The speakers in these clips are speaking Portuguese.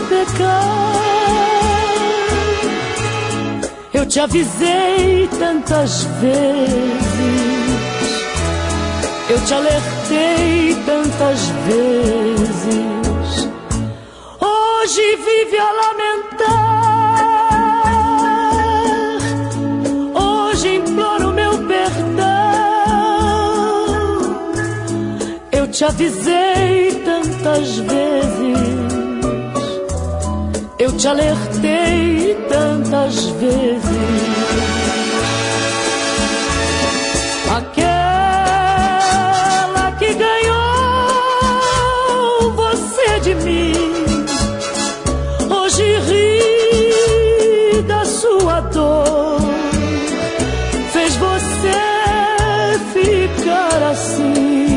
pecar. Eu te avisei tantas vezes, eu te alertei tantas vezes. Hoje vive a lamentar, hoje imploro meu perdão. Eu te avisei tantas vezes, eu te alertei tantas vezes. Aquela que ganhou você de mim, hoje ri da sua dor, fez você ficar assim.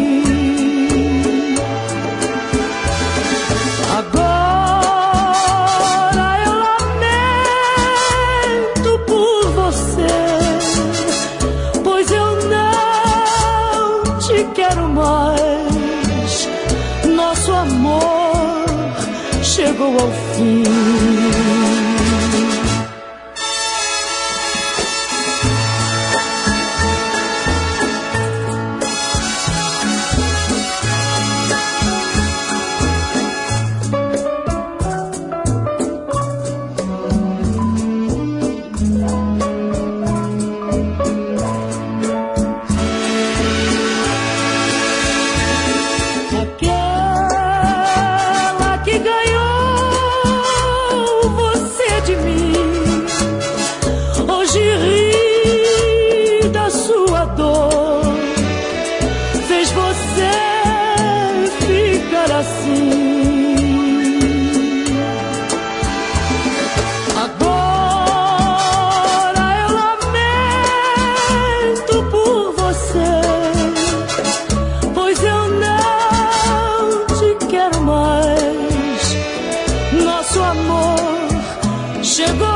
Agora eu lamento por você, pois eu não te quero mais. Nosso amor chegou ao fim. Aquela que ganhou você de mim, hoje ri da sua dor, fez você ficar assim. Agora eu lamento por você, pois eu não te quero mais. Nosso amor chegou